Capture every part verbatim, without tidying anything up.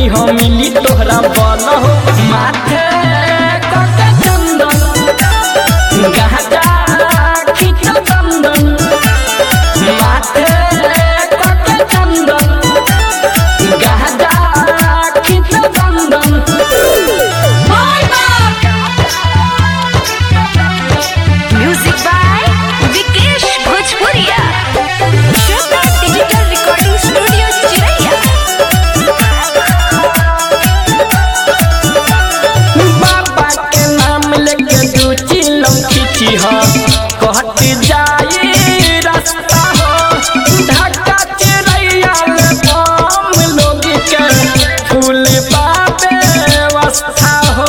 दी हो मिली तोहरा बल हो माथे कके चंदन गाजा खींच चंदन माथे कके चंदन गाजा खींच चंदन म्यूजिक बाय विकेश भोजपुरिया श्रद्धा डिजिटल रिकॉर्डिंग स्टूडियो चिरैया। बाबा के नाम लेके दू चिलम खींची हो कहत जाई रास्ता हो ढाका चिरैया में बम लोग के फूल बाबे व्यवस्था हो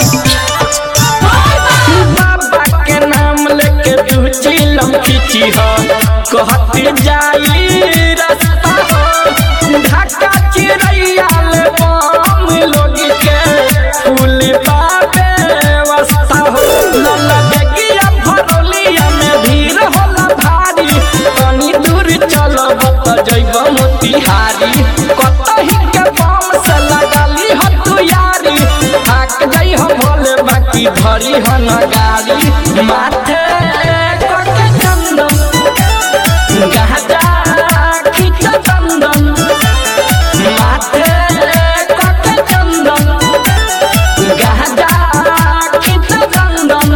बाबा के नाम लेके दू चिलम खींची हो कहत जाई रास्ता हो ढाका चिरैया में बम लोग के फूल बाबे व्यवस्था हो लल्ला बेगिया भरौलिया में भीड़ होला भारी तनी दूर चलब त जइब मोतिहारी कतही के बम से लगाली हो तू यारी थाक जाइ हो भोले बाकी धरी हो न गाड़ी माथे कके चंदन गाजा खींच चंदन माथे कके चंदन गाजा खींच चंदन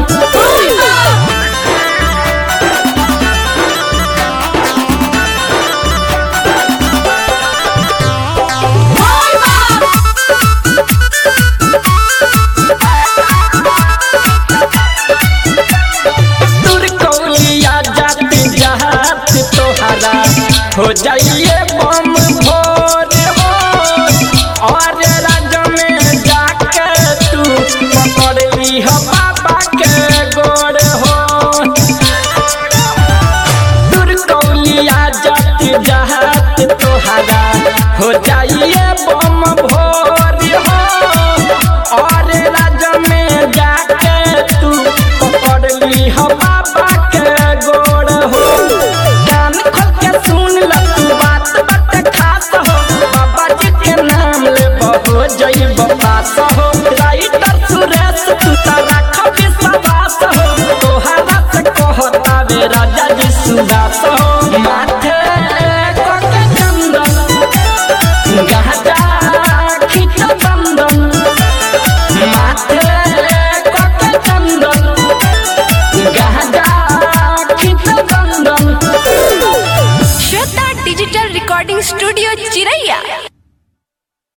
दूर कौलिया जाते जहात तोहरा हो जाइए बम भोर हो और राज में जाके तू पकड़ ली हो बाबा के गोर हो दूर कौलिया जाते जहात तोहरा हो जाइए बम भोर हो और राज में जाके तू पकड़ ली हो बाबा के गोड़ हो कान खोल के सुन ल तू बात बात खास हो बाबा जी के नाम ले हो जइब पास हो राइटर सुरेश तू त राख विश्वास हो तोहरा से कहता वे राजा जी सुदास हो माथे कके चंदन गाजा खींच चंदन माथे कके चंदन गाजा खींच चंदन श्रद्धा डिजिटल रिकॉर्डिंग स्टूडियो